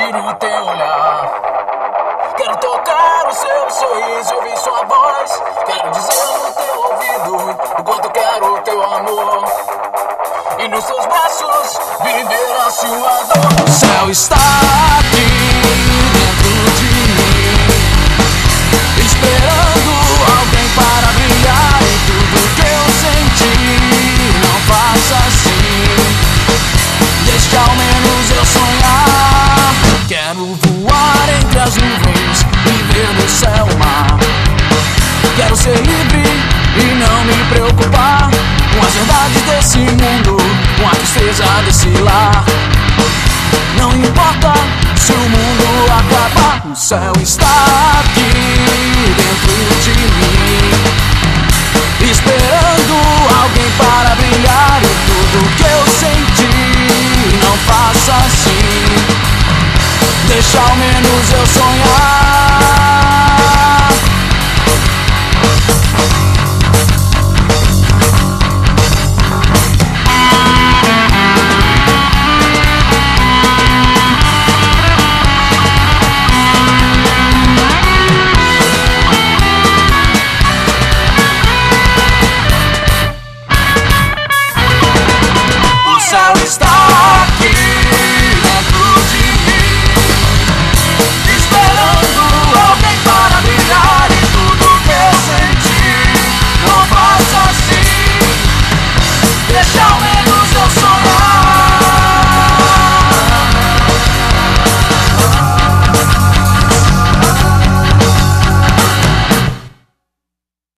sentir o teu olhar. Quero tocar o seu sorriso e ouvir sua voz. Quero dizer no teu ouvido o quanto quero o teu amor. E nos seus braços viver a sua dor. O céu está aqui dentro de mim, esperando alguém para brilhar. E tudo que eu senti, não faça assim, deixa ao menos eu sonhar. Quero voar entre as nuvens, viver no céu e mar. Quero ser livre e não me preocupar com as verdades desse mundo, com a tristeza desse lar. Não importa se o mundo acabar, o céu está aqui dentro de mim, esperando alguém para brilhar. E tudo que eu senti, não faça assim, deixa ao menos eu sonhar.